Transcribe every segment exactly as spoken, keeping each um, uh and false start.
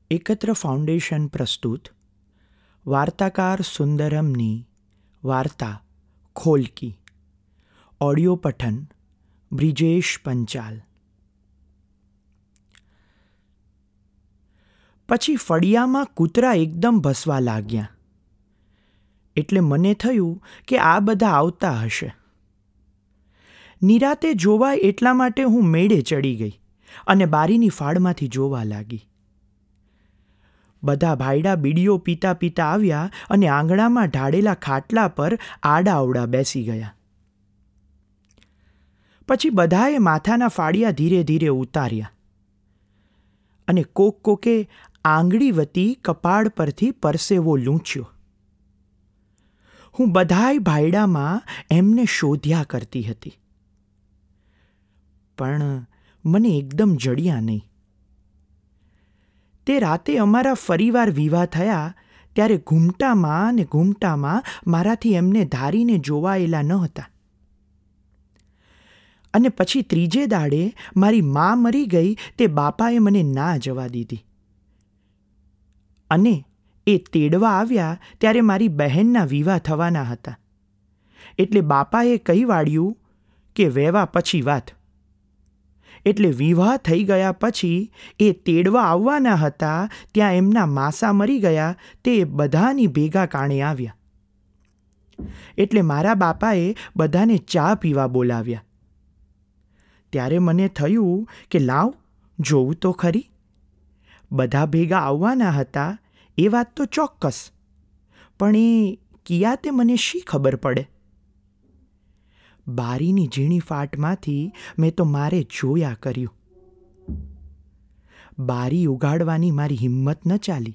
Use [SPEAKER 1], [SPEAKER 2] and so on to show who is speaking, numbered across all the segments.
[SPEAKER 1] એકત્ર ફાઉન્ડેશન પ્રસ્તુત વાર્તાકાર સુંદરમની વાર્તા ખોલકી. ઓડિયો પઠન બ્રિજેશ પંચાલ. પછી ફળિયામાં કૂતરા એકદમ ભસવા લાગ્યા, એટલે મને થયું કે આ બધા આવતા હશે. નિરાતે જોવાય એટલા માટે હું મેળે ચડી ગઈ અને બારીની ફાળમાંથી જોવા લાગી. બધા ભાઈડા બીડીઓ પીતા પીતા આવ્યા અને આંગણામાં ઢાળેલા ખાટલા પર આડાઅવડા બેસી ગયા. પછી બધાએ માથાના ફાળિયા ધીરે ધીરે ઉતાર્યા અને કોક કોકે આંગળી વતી કપાળ પરથી પરસેવો લૂંચ્યો. હું બધાય ભાઈડામાં એમને શોધ્યા કરતી હતી, પણ મને એકદમ જડ્યા નહીં. તે રાતે અમારા ફરીવાર વિવાહ થયા ત્યારે ઘૂમટામાં ને ઘૂમટામાં મારાથી એમને ધારીને જોવાયેલા ન હતા. અને પછી ત્રીજે દાડે મારી મા મરી ગઈ તે બાપાએ મને ના જવા દીધી. અને એ તેડવા આવ્યા ત્યારે મારી બહેનના વિવાહ થવાના હતા, એટલે બાપાએ કહી વાળ્યું કે વેવા પછી વાત. એટલે વિવાહ થઈ ગયા પછી એ તેડવા આવવાના હતા ત્યાં એમના માસા મરી ગયા તે બધાની ભેગા કાણે આવ્યા. એટલે મારા બાપાએ બધાને ચા પીવા બોલાવ્યા. ત્યારે મને થયું કે લાવ જોવું તો ખરી. બધા ભેગા આવવાના હતા એ વાત તો ચોક્કસ, પણ એ કિયા તે મને શી ખબર પડે. બારીની ઝીણી ફાટમાંથી મેં તો મારે જોયા કર્યું. બારી ઉગાડવાની મારી હિંમત ન ચાલી.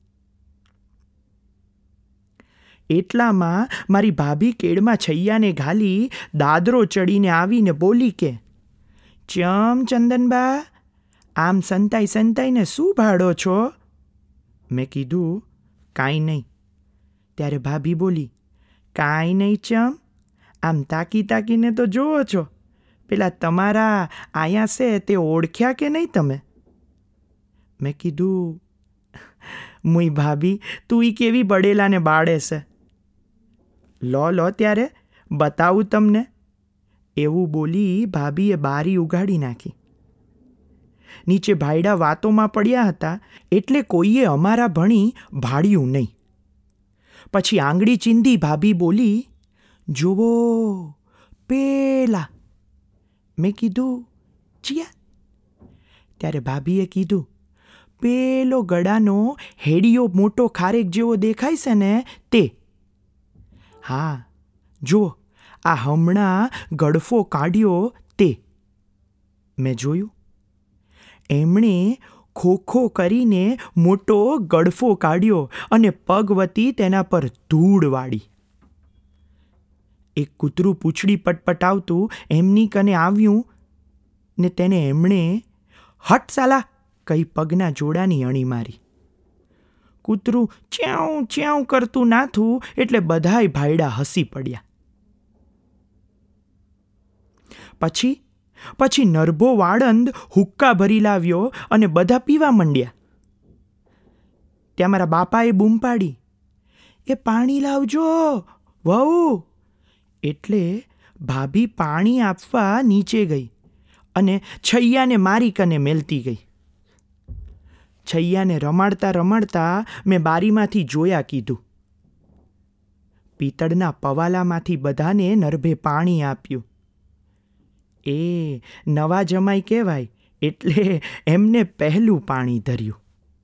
[SPEAKER 1] એટલામાં મારી ભાભી કેડમાં છૈયાને ઘાલી દાદરો ચડીને આવીને બોલી કે, ચમ ચંદનબા, આમ સંતાઈ સંતાઈને શું ભાડો છો? મેં કીધું કાંઈ નહીં. ત્યારે ભાભી બોલી, કાંઈ નહીં ચમ, આમ તાકી તાકીને તો જુઓ છો, પેલા તમારા આયા છે તે ઓળખ્યા કે નહીં તમે? મેં કીધું, મુઈ ભાભી તું ઈ કેવી બડેલાને બાળે છે. લો લો ત્યારે બતાવું તમને. એવું બોલી ભાભીએ બારી ઉગાડી નાખી. નીચે ભાઈડા વાતોમાં પડ્યા હતા એટલે કોઈએ અમારા ભણી ભાળ્યું નહીં. પછી આંગળી ચીંધી ભાભી બોલી, જુઓ પેલા. મેં કીધું ચિયા? ત્યારે ભાભીએ કીધું, પેલો ગળાનો હેડિયો મોટો ખારેક જેવો દેખાય છે ને તે. હા જુઓ, આ હમણાં ગળફો કાઢ્યો તે. મેં જોયું. એમણે ખોખો કરીને મોટો ગળફો કાઢ્યો અને પગ વતી તેના પર ધૂળ વાળી. એક કૂતરું પૂંછડી પટપટાવતું એમની કને આવ્યું ને તેને એમણે હટ સાલા કઈ પગના જોડાની અણી મારી. કૂતરું ચ્યાઉં ચ્યાઉં કરતું નાથું એટલે બધાય ભાઈડા હસી પડ્યા. પછી પછી નરભો વાળંદ હુક્કા ભરી લાવ્યો અને બધા પીવા માંડ્યા. ત્યાં મારા બાપાએ બૂમ પાડી, એ પાણી લાવજો વહુ. એટલે ભાભી પાણી આપવા નીચે ગઈ અને છૈયાને મારી કને મેલતી ગઈ. છૈયાને રમાડતા રમાડતા મેં બારીમાંથી જોયા કીધું. પિત્તળના પવાલામાંથી બધાને નરભે પાણી આપ્યું. એ નવા જમાઈ કહેવાય એટલે એમને પહેલું પાણી ધર્યું.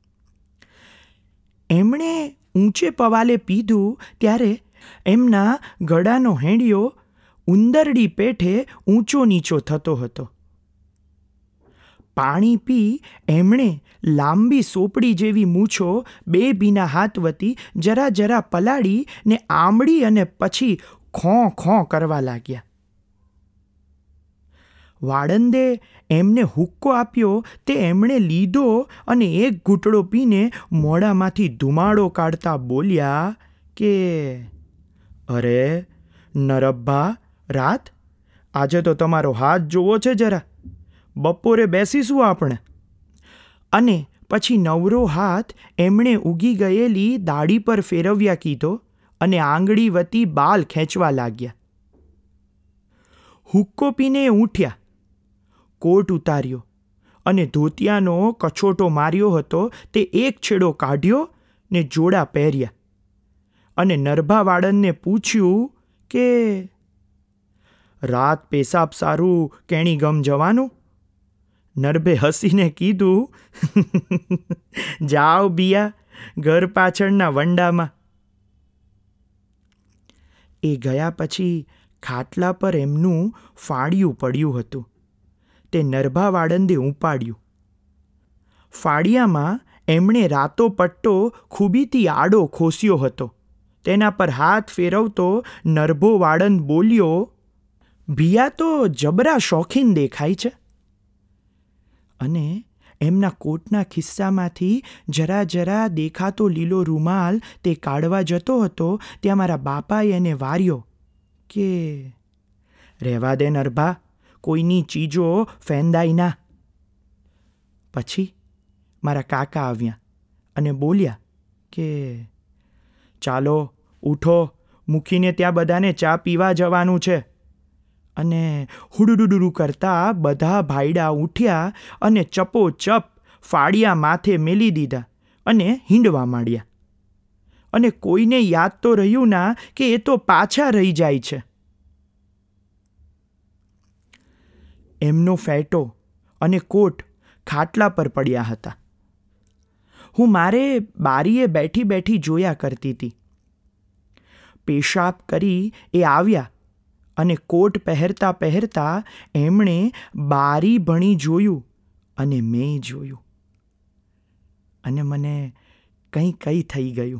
[SPEAKER 1] એમણે ઊંચે પવાલે પીધું ત્યારે એમના ગળાનો હેડિયો ઉંદરડી પેઠે ઊંચો નીચો થતો હતો. પાણી પી એમણે લાંબી સોપડી જેવી મૂછો બે ભીના હાથ વતી જરા જરા પલાળી ને આંબળી અને પછી ખોં ખોં કરવા લાગ્યા. વાળંદે એમને હુક્કો આપ્યો તે એમણે લીધો અને એક ઘૂંટડો પીને મોઢામાંથી ધુમાડો કાઢતા બોલ્યા કે, અરે નરબ્બા રાત, આજે તો તમારો હાથ જોવો છે જરા. બપોરે બેસીશું આપણે. અને પછી નવરો હાથ એમણે ઊગી ગયેલી દાઢી પર ફેરવ્યા કીધો અને આંગળી વતી બાલ ખેંચવા લાગ્યા. હુક્કો પીને ઉઠ્યા, કોટ ઉતાર્યો અને ધોતિયાનો કછોટો માર્યો હતો તે એક છેડો કાઢ્યો ને જોડા પહેર્યા અને નરભાવાળનને પૂછ્યું કે રાત પેશાબ સારું કેણી ગમ જવાનું? નરભે હસીને કીધું, જાઓ બિયા, ઘર પાછળના વંડામાં. એ ગયા પછી ખાટલા પર એમનું ફાળિયું પડ્યું હતું. તે નરભાવાળંદે ઉપાડ્યું. ફાળિયામાં એમણે રાતો પટ્ટો ખૂબીથી આડો ખોસ્યો હતો. તેના પર હાથ ફેરવતો નરભો વાળંદ બોલ્યો, ભિયા તો જબરા શોખીન દેખાય છે. અને એમના કોટના ખિસ્સામાંથી જરા જરા દેખાતો લીલો રૂમાલ તે કાઢવા જતો હતો ત્યાં મારા બાપાએ એને વાર્યો કે રહેવા દે નરભા, કોઈની ચીજો ફેંદાય ના. પછી મારા કાકા આવ્યા અને બોલ્યા કે ચાલો ઉઠો, મૂકીને ત્યાં બધાને ચા પીવા જવાનું છે. અને હુડુડુડુડુ કરતા બધા ભાઈડા ઉઠ્યા અને ચપોચપ ફાળિયા માથે મેલી દીધા અને હીંડવા માંડ્યા. અને કોઈને યાદ તો રહ્યું ના કે એ તો પાછા રહી જાય છે. એમનો ફેટો અને કોટ ખાટલા પર પડ્યા હતા. હું મારે બારીએ બેઠી બેઠી જોયા કરતી હતી. પેશાબ કરી એ આવ્યા અને કોટ પહેરતા પહેરતા એમણે બારી ભણી જોયું અને મેં જોયું અને મને કંઈ કંઈ થઈ ગયું.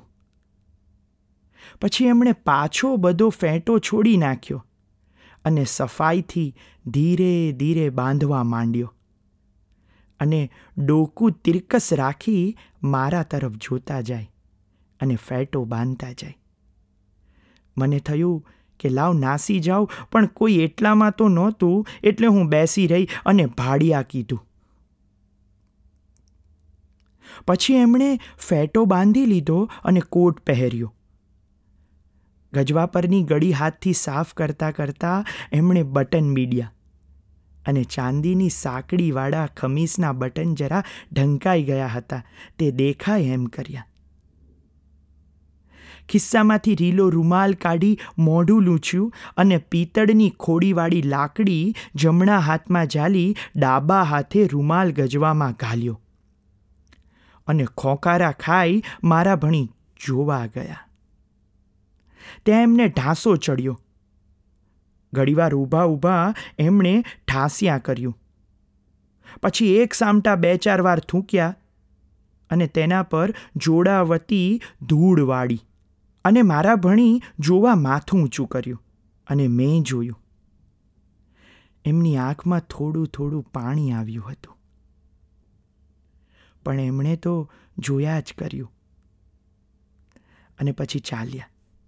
[SPEAKER 1] પછી એમણે પાછો બધો ફેંટો છોડી નાખ્યો અને સફાઈથી ધીરે ધીરે બાંધવા માંડ્યો અને ડોકું તિરકસ રાખી મારા તરફ જોતા જાય અને ફેંટો બાંધતા જાય. મને થયું કે લાવ નાસી જાઉં, પણ કોઈ એટલામાં તો નહોતું એટલે હું બેસી રહી અને ભાડિયા કીધું. પછી એમણે ફેંટો બાંધી લીધો અને કોટ પહેર્યો. ગજવા પરની ગળી હાથથી સાફ કરતાં કરતાં એમણે બટન બીડ્યા અને ચાંદીની સાંકડીવાળા ખમીસના બટન જરા ઢંકાઈ ગયા હતા તે દેખાય એમ કર્યા. ખિસ્સામાંથી રીલો રૂમાલ કાઢી મોઢું લૂછ્યું અને પિત્તળની ખોડીવાળી લાકડી જમણા હાથમાં ઝાલી ડાબા હાથે રૂમાલ ગજવામાં ઘાલ્યો અને ખોંકારા ખાઈ મારા ભણી જોવા ગયા. ત્યાં એમને ઢાંસો ચડ્યો. ઘડીવાર ઊભા ઊભા એમણે ઠાંસ્યા કર્યું. પછી એક સામટા બે ચાર વાર થૂંક્યા અને તેના પર જોડાવતી ધૂળ વાળી અને મારા ભણી જોવા માથું ઊંચું કર્યું અને મેં જોયું. એમની આંખમાં થોડું થોડું પાણી આવ્યું હતું, પણ એમણે તો જોયા જ કર્યું અને પછી ચાલ્યા.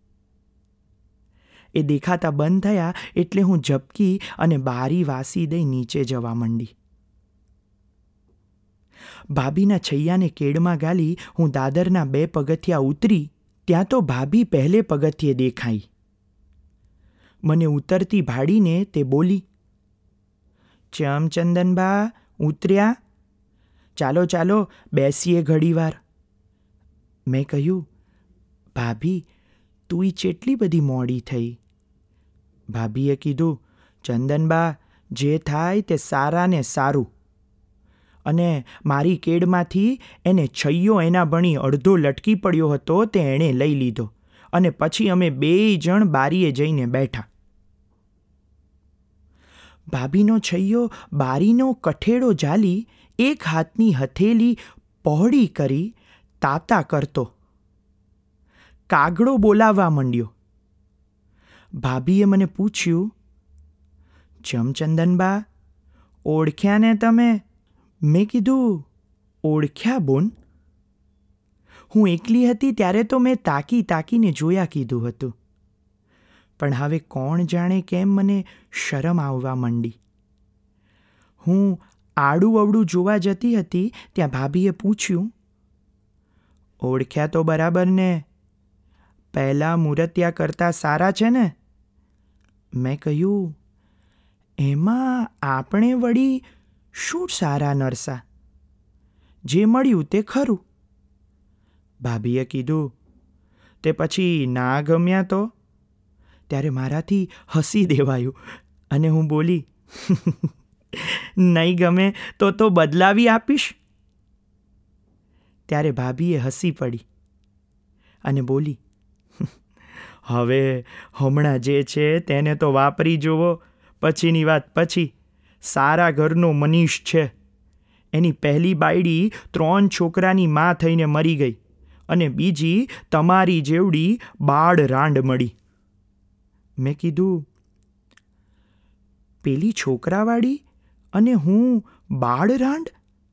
[SPEAKER 1] એ દેખાતા બંધ થયા એટલે હું ઝબકી અને બારી વાસી દઈ નીચે જવા માંડી. ભાભીના છૈયાને કેડમાં ગાલી હું દાદરના બે પગથિયા ઉતરી ત્યાં તો ભાભી પહેલે પગથિયે દેખાઈ. મને ઉતરતી ભાડીને તે બોલી, ચમ ચંદનબા ઉતર્યા? ચાલો ચાલો બેસીએ ઘડીવાર. મેં કહ્યું, ભાભી તું ચેટલી બધી મોડી થઈ? ભાભીએ કીધું, ચંદનબા જે થાય તે સારા ને સારું. અને મારી કેડમાંથી એને છૈયો એના ભણી અડધો લટકી પડ્યો હતો તે એણે લઈ લીધો અને પછી અમે બેય જણ બારીએ જઈને બેઠા. ભાભીનો છૈયો બારીનો કઠેડો ઝાલી એક હાથની હથેલી પહોળી કરી તાતા કરતો કાગડો બોલાવવા માંડ્યો. ભાભીએ મને પૂછ્યું, ચમચંદનબા ઓળખ્યા ને તમે? મેં કીધું, ઓળખ્યા બોન? હું એકલી હતી ત્યારે તો મેં તાકી તાકીને જોયા કીધું હતું, પણ હવે કોણ જાણે કેમ મને શરમ આવવા માંડી. હું આડું અવડું જોવા જતી હતી ત્યાં ભાભીએ પૂછ્યું, ઓળખ્યા તો બરાબર ને? પહેલાં મૂર્તિયા કરતાં સારા છે ને? મેં કહ્યું, એમાં આપણે વળી શું સારા નરસા? જે મળ્યું તે ખરું. ભાભીએ કીધું, તે પછી ના ગમ્યા તો? ત્યારે મારાથી હસી દેવાયું અને હું બોલી, નહીં ગમે તો તો બદલાવી આપીશ. ત્યારે ભાભીએ હસી પડી અને બોલી, હવે હમણાં જે છે તેને તો વાપરી જુઓ, પછીની વાત પછી. સારા ઘરનો મનીષ છે. એની પહેલી બાયડી ત્રણ છોકરાની માં થઈને મરી ગઈ અને બીજી તમારી જેવડી બાળ રાંડ મળી. મેં કીધું, પેલી છોકરાવાળી અને હું બાળ રાંડ?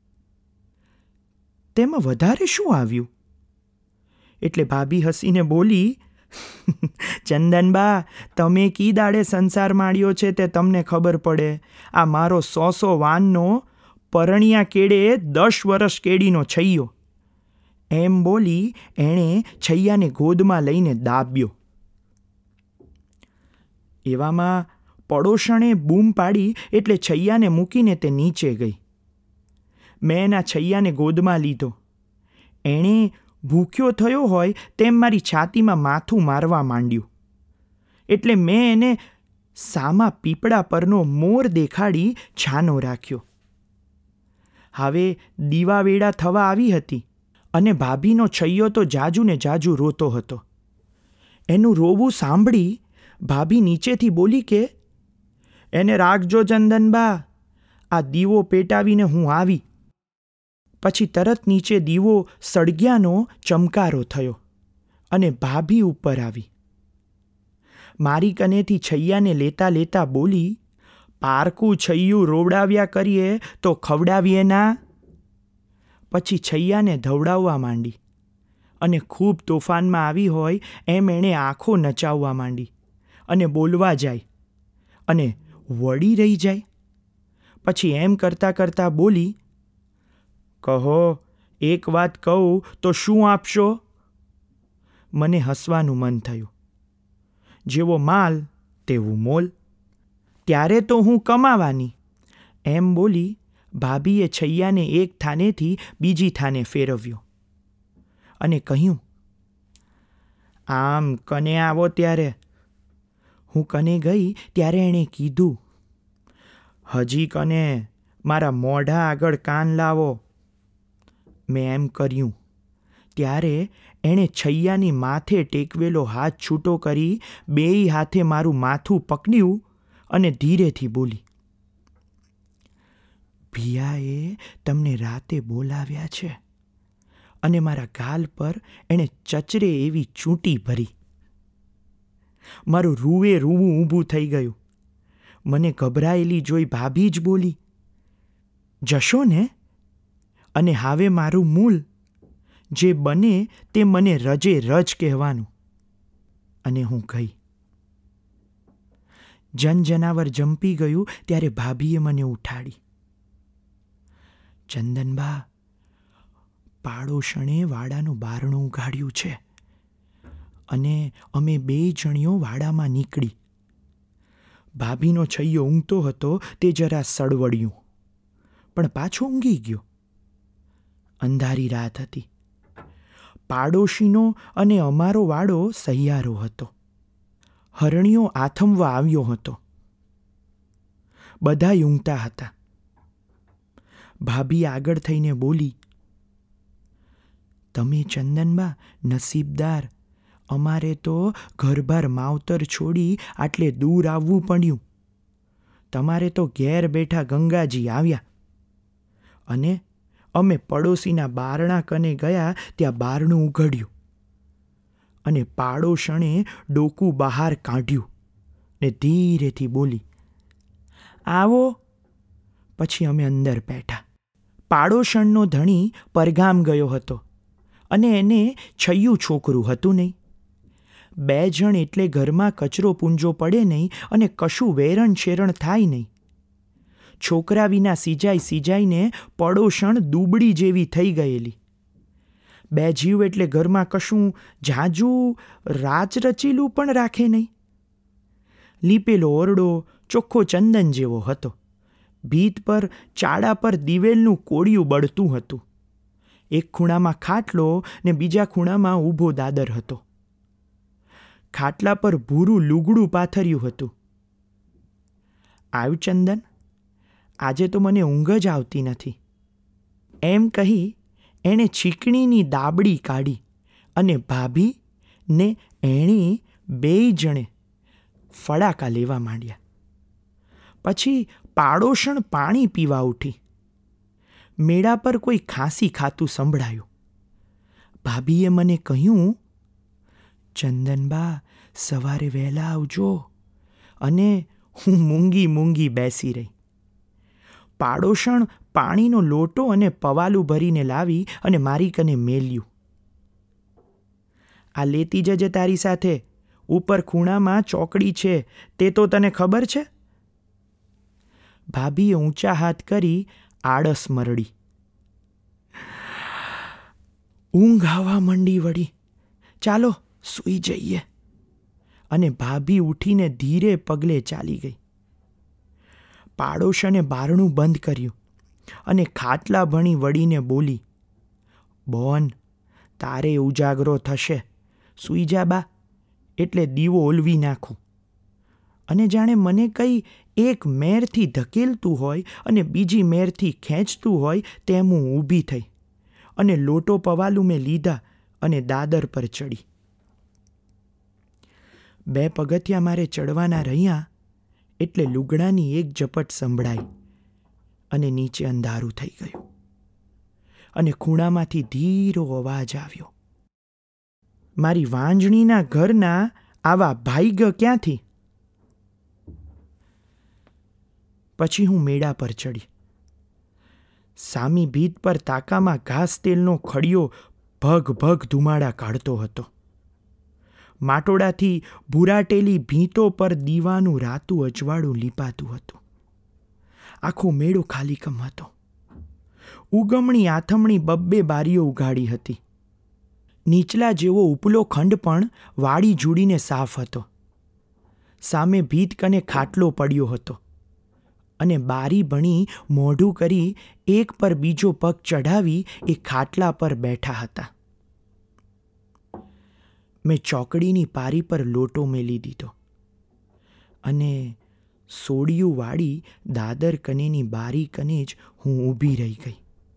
[SPEAKER 1] તેમાં વધારે શું આવ્યું? એટલે ભાભી હસીને બોલી, ચંદનબા, તમે કી દાડે સંસાર માણ્યો છે તે તમને ખબર પડે. આ મારો સો સો વાનનો પરણિયા કેડે દસ વર્ષ કેડીનો છૈયો. એમ બોલી એણે છૈયાને ગોદમાં લઈને દાબ્યો. એવામાં પડોશણે બૂમ પાડી એટલે છૈયાને મૂકીને તે નીચે ગઈ. મેં એના છૈયાને ગોદમાં લીધો. એણે ભૂખ્યો થયો હોય તેમ મારી છાતીમાં માથું મારવા માંડ્યું. એટલે મેં એને સામા પીપળા પરનો મોર દેખાડી છાનો રાખ્યો. હવે દીવાવેળા થવા આવી હતી અને ભાભીનો છૈયો તો જાજુ ને જાજુ રોતો હતો. એનું રોવું સાંભળી ભાભી નીચેથી બોલી કે, એને રાખજો ચંદનબા, આ દીવો પેટાવીને હું આવી. પછી તરત નીચે દીવો સળગ્યાનો ચમકારો થયો અને ભાભી ઉપર આવી. મારી કનેથી છૈયાને લેતા લેતા બોલી, પારકું છૈયું રોવડાવ્યા કરીએ તો ખવડાવીએ ના? પછી છૈયાને ધવડાવવા માંડી અને ખૂબ તોફાનમાં આવી હોય એમ એણે આંખો નચાવવા માંડી અને બોલવા જાય અને વળી રહી જાય. પછી એમ કરતાં કરતાં બોલી, કહો, એક વાત કહું તો શું આપશો? મને હસવાનું મન થયું. જેવો માલ તેવું મોલ. ત્યારે તો હું કમાવાની. એમ બોલી ભાભીએ છૈયાને એક થાનેથી બીજી થાને ફેરવ્યો અને કહ્યું, આમ કને આવો ત્યારે. હું કને ગઈ ત્યારે એણે કીધું, હજી કને મારા મોઢા આગળ કાન લાવો. મેં એમ કર્યું. ત્યારે એણે છૈયાની માથે ટેકવેલો હાથ છૂટો કરી બેય હાથે મારું માથું પકડ્યું અને ધીરેથી બોલી, ભિયાએ તમને રાતે બોલાવ્યા છે. અને મારા ગાલ પર એણે ચચરે એવી ચૂંટી ભરી. મારું રૂએ રૂવું ઊભું થઈ ગયું. મને ગભરાયેલી જોઈ ભાભી જ બોલી, જશો ને? અને હવે મારું મૂલ જે બને તે મને રજે રજ કહેવાનું. અને હું ગઈ. જનજનાવર જંપી ગયું ત્યારે ભાભીએ મને ઉઠાડી. ચંદનબા, પાડોશણે વાડાનું બારણું ઉઘાડ્યું છે અને અમે બે જણીઓ વાડામાં નીકળી. ભાભીનો છૈયો ઊંઘતો હતો તે જરા સળવળ્યું, પણ પાછો ઊંઘી ગયો. અંધારી રાત હતી. પાડોશીનો અને અમારો વાડો સહિયારો હતો. હરણીયો આથમવા આવ્યો હતો. બધા ઊંઘતા હતા. ભાભી આગળ થઈને બોલી, તમે ચંદનબા નસીબદાર. અમારે તો ઘરબાર માવતર છોડી આટલે દૂર આવવું પડ્યું. તમારે તો ઘેર બેઠા ગંગાજી આવ્યા. અને અમે પડોશીના બારણા કને ગયા ત્યાં બારણું ઉઘડ્યું અને પાડોશણે ડોકું બહાર કાઢ્યું ને ધીરેથી બોલી, આવો. પછી અમે અંદર બેઠા. પાડોશણનો ધણી પરગામ ગયો હતો અને એને છૈયું છોકરું હતું નહીં. બે જણ એટલે ઘરમાં કચરો પૂંજો પડે નહીં અને કશું વેરણ શેરણ થાય નહીં. છોકરા વિના સીજાઈ સીજાઈને પડોશણ દૂબડી જેવી થઈ ગયેલી. બે જીવ એટલે ઘરમાં કશું ઝાઝુ રાચરચીલું પણ રાખે નહીં. લીપેલો ઓરડો ચોખ્ખો ચંદન જેવો હતો. ભીત પર ચાડા પર દિવેલનું કોળિયું બળતું હતું. એક ખૂણામાં ખાટલો ને બીજા ખૂણામાં ઊભો દાદર હતો. ખાટલા પર ભૂરું લુગડું પાથર્યું હતું. આવ્યું ચંદન, આજે તો મને ઊંઘ જ આવતી નથી, એમ કહી એણે છીકણીની દાબડી કાઢી અને ભાભી ને એણે બેય જણે ફડાકા લેવા માંડ્યા. પછી પાડોશણ પાણી પીવા ઉઠી. મેળા પર કોઈ ખાંસી ખાતું સંભળાયું. ભાભીએ મને કહ્યું, ચંદનબા સવારે વહેલા આવજો. અને હું મૂંગી મૂંગી બેસી રહી. પાડોશણ પાણીનો લોટો અને પવાલું ભરીને લાવી અને મારી કને મેલ્યું. આ લેતી જજે તારી સાથે, ઉપર ખૂણામાં ચોકડી છે, તે તો તને ખબર છે? ભાભીએ ઊંચા હાથ કરી આળસ મરડી. ઊંઘ આવવા મંડી વળી, ચાલો સૂઈ જઈએ. અને ભાભી ઉઠીને ધીરે પગલે ચાલી ગઈ. પાડોશને બારણું બંધ કર્યું અને ખાટલા ભણી વળીને બોલી, બોન, તારે ઉજાગરો થશે, સૂઈ જા બા, એટલે દીવો ઓલવી નાખું. અને જાણે મને કંઈ એક મેરથી ધકેલતું હોય અને બીજી મેરથી ખેંચતું હોય તેમ હું ઊભી થઈ અને લોટો પવાલું મેં લીધા અને દાદર પર ચડી. બે પગથિયા મારે ચડવાના રહ્યા એટલે લુગડાની એક ઝપટ સંભળાઈ અને નીચે અંધારું થઈ ગયું અને ખૂણામાંથી ધીરો અવાજ આવ્યો. મારી વાંજણીના ઘરના આવા ભાઈગ ક્યાંથી? પછી હું મેળા પર ચડી. સામી ભીત પર તાકામાં ઘાસ તેલનો ખડિયો ભગ ભગ ધુમાડા કાઢતો હતો. માટોડાથી ભૂરાટેલી ભીંતો પર દીવાનું રાતું અજવાળું લીપાતું હતું. આખો મેળો ખાલીકમ હતો. ઉગમણી આથમણી બબ્બે બારીઓ ઉઘાડી હતી. નીચલા જેવો ઉપલો ખંડ પણ વાળી જુડીને સાફ હતો. સામે ભીત કને ખાટલો પડ્યો હતો અને બારી ભણી મોઢું કરી એક પર બીજો પગ ચઢાવી એ ખાટલા પર બેઠા હતા. મેં ચોકડીની પારી પર લોટો મેલી દીધો અને સોડિયું વાળી દાદર કનેની બારી કને જ હું ઊભી રહી ગઈ.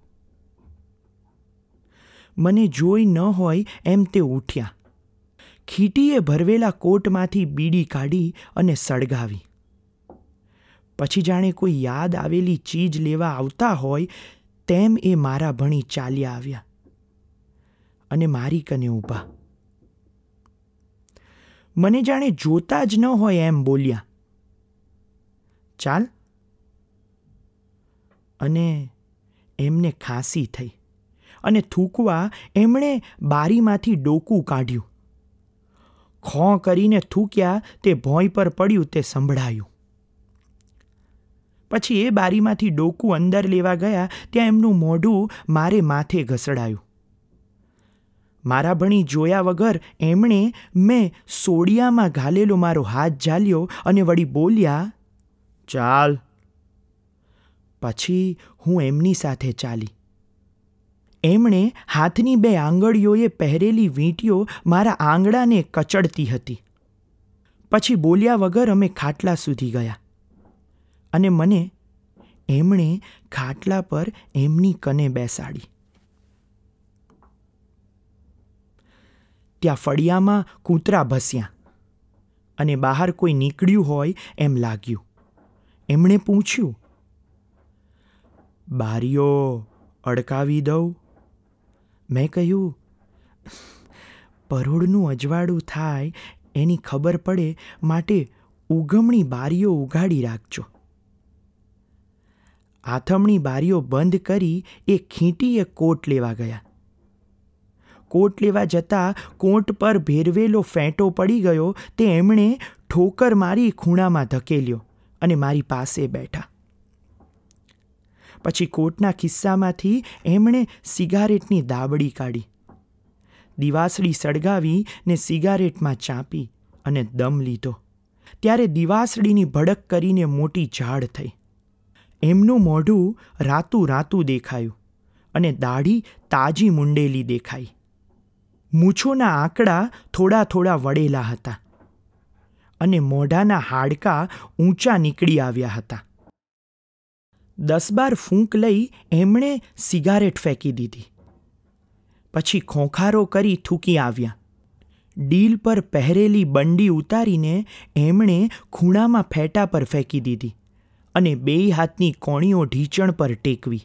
[SPEAKER 1] મને જોઈ ન હોય એમ તે ઉઠ્યા. ખીટીએ ભરવેલા કોટમાંથી બીડી કાઢી અને સળગાવી. પછી જાણે કોઈ યાદ આવેલી ચીજ લેવા આવતા હોય તેમ એ મારા ભણી ચાલ્યા આવ્યા અને મારી કને ઊભા. મને જાણે જોતા જ ન હોય એમ બોલ્યા, ચાલ. અને એમને ખાંસી થઈ અને થૂકવા એમણે બારીમાંથી ડોકું કાઢ્યું. ખોં કરીને થૂક્યા તે ભોંય પર પડ્યું તે સંભળાયું. પછી એ બારીમાંથી ડોકું અંદર લેવા ગયા ત્યાં એમનું મોઢું મારે માથે ઘસડાયું. મારા ભણી જોયા વગર એમણે મેં સોડિયામાં ઘાલેલો મારો હાથ ઝાલ્યો અને વળી બોલ્યા, ચાલ. પછી હું એમની સાથે ચાલી. એમણે હાથની બે આંગળીઓએ પહેરેલી વીંટીઓ મારા આંગળાને કચડતી હતી. પછી બોલ્યા વગર અમે ખાટલા સુધી ગયા અને મને એમણે ખાટલા પર એમની કને બેસાડી. ત્યાં ફળિયામાં કૂતરા ભસ્યા અને બહાર કોઈ નીકળ્યું હોય એમ લાગ્યું. એમણે પૂછ્યું, બારીઓ અડકાવી દઉં? મેં કહ્યું, પરોળનું અજવાળું થાય એની ખબર પડે માટે ઉગમણી બારીઓ ઉઘાડી રાખજો. આથમણી બારીઓ બંધ કરી એ ખીંટીએ કોટ લેવા ગયા. કોટ લેવા જતાં કોટ પર ભેરવેલો ફેંટો પડી ગયો તે એમણે ઠોકર મારી ખૂણામાં ધકેલ્યો અને મારી પાસે બેઠા. પછી કોટના ખિસ્સામાંથી એમણે સિગારેટની દાબડી કાઢી, દિવાસળી સળગાવી ને સિગારેટમાં ચાંપી અને દમ લીધો. ત્યારે દિવાસળીની ભડક કરીને મોટી ઝાડ થઈ. એમનું મોઢું રાતું રાતું દેખાયું અને દાઢી તાજી મુંડેલી દેખાઈ. મૂછોના આંકડા થોડા થોડા વળેલા હતા અને મોઢાના હાડકાં ઊંચા નીકળી આવ્યા હતા. દસ બાર ફૂંક લઈ એમણે સિગારેટ ફેંકી દીધી. પછી ખોંખારો કરી થૂકી આવ્યા. ડીલ પર પહેરેલી બંડી ઉતારીને એમણે ખૂણામાં ફેટા પર ફેંકી દીધી અને બેય હાથની કોણીઓ ઢીંચણ પર ટેકવી.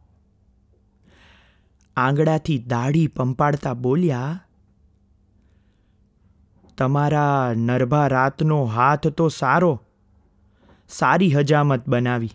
[SPEAKER 1] આંગળાથી દાઢી પંપાડતા બોલ્યા, તમારા નરભા રાતનો હાથ તો સારો, સારી હજામત બનાવી.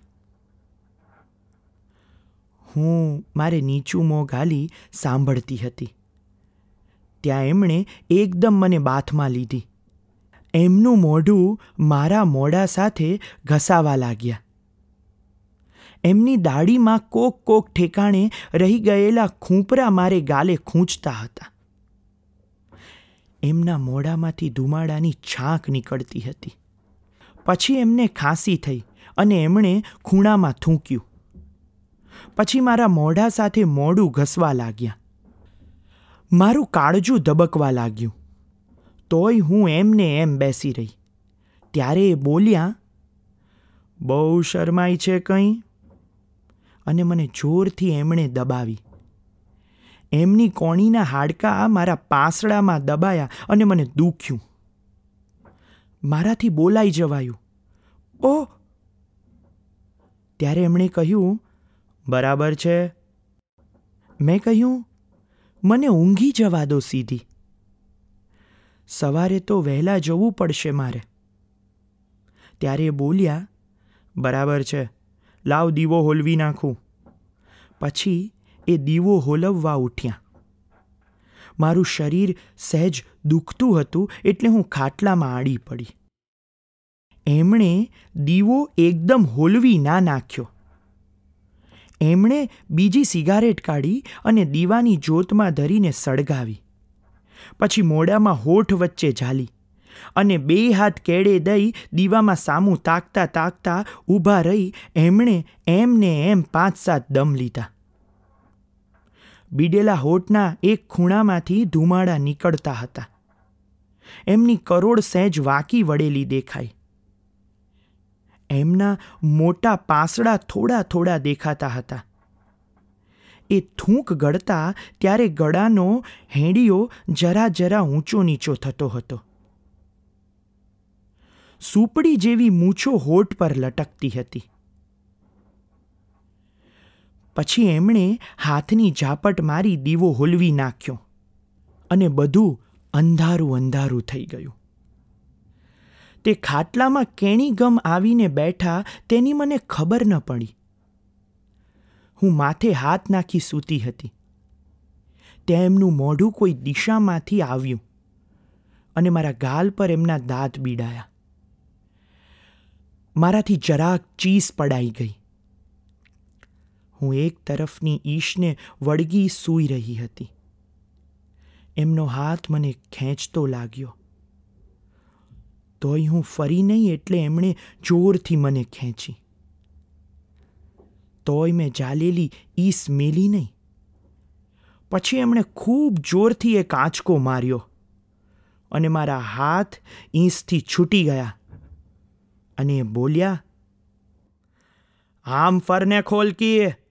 [SPEAKER 1] હું મારે નીચું મોં ગાલી સાંભળતી હતી. ત્યાં એમણે એકદમ મને બાથમાં લીધી. એમનું મોઢું મારા મોઢા સાથે ઘસાવા લાગ્યા. એમની દાઢીમાં કોક કોક ઠેકાણે રહી ગયેલા ખૂંપરા મારે ગાલે ખૂંચતા હતા. એમના મોઢામાંથી ધુમાડાની છાંક નીકળતી હતી. પછી એમને ખાંસી થઈ અને એમણે ખૂણામાં થૂંક્યું. પછી મારા મોઢા સાથે મોઢું ઘસવા લાગ્યા. મારું કાળજું ધબકવા લાગ્યું. તોય હું એમને એમ બેસી રહી. ત્યારે એ બોલ્યા, બહુ શરમાઈ છે કંઈ? અને મને જોરથી એમણે દબાવી. એમની કોણીના હાડકાં મારા પાંસડામાં દબાયા અને મને દુખ્યું. મારાથી બોલાઈ જવાયું. ઓહ! ત્યારે એમણે કહ્યું, બરાબર છે. મેં કહ્યું, મને ઊંઘી જવા દો સીધી. સવારે તો વહેલા જવું પડશે મારે. ત્યારે એ બોલ્યા, બરાબર છે, લાવ દીવો હોલવી નાખું. પછી એ દીવો હોલવવા ઉઠ્યા. મારું શરીર સહેજ દુખતું હતું એટલે હું ખાટલામાં આડી પડી. એમણે દીવો એકદમ હોલવી ના નાખ્યો. એમણે બીજી સિગારેટ કાઢી અને દીવાની જ્યોતમાં ધરીને સળગાવી. પછી મોઢામાં હોઠ વચ્ચે ઝાલી અને બે હાથ કેળે દઈ દીવામાં સામું તાકતા તાકતા ઊભા રહી એમણે એમને એમ પાંચ સાત દમ લીધા. બીડેલા હોઠના એક ખૂણામાંથી ધુમાડા નીકળતા હતા. એમની કરોડ સહેજ વાંકી વળેલી દેખાઈ. એમના મોટા પાંસડા થોડા થોડા દેખાતા હતા. એ થૂંક ગળતા ત્યારે ગળાનો હેડિયો જરા જરા ઊંચો નીચો થતો હતો. સુપડી જેવી મૂછો હોઠ પર લટકતી હતી. પછી એમણે હાથની ઝાપટ મારી દીવો હોલવી નાખ્યો અને બધું અંધારું અંધારું થઈ ગયું. તે ખાટલામાં કેણી ગમ આવીને બેઠા તેની મને ખબર ન પડી. હું માથે હાથ નાખી સૂતી હતી. ત્યાં એમનું મોઢું કોઈ દિશામાંથી આવ્યું અને મારા ગાલ પર એમના દાંત બીડાયા. મારાથી જરાક ચીસ પડાઈ ગઈ. હું એક તરફની ઈશને વળગી સૂઈ રહી હતી. એમનો હાથ મને ખેંચતો લાગ્યો. તોય હું ફરી નહીં એટલે એમણે જોરથી મને ખેંચી. તોય મેં ઝાલેલી ઈસ મેલી નહીં. પછી એમણે ખૂબ જોરથી એક આંચકો માર્યો અને મારા હાથ ઈસથી છૂટી ગયા અને એ બોલ્યા, આમ ફરને ખોલકી,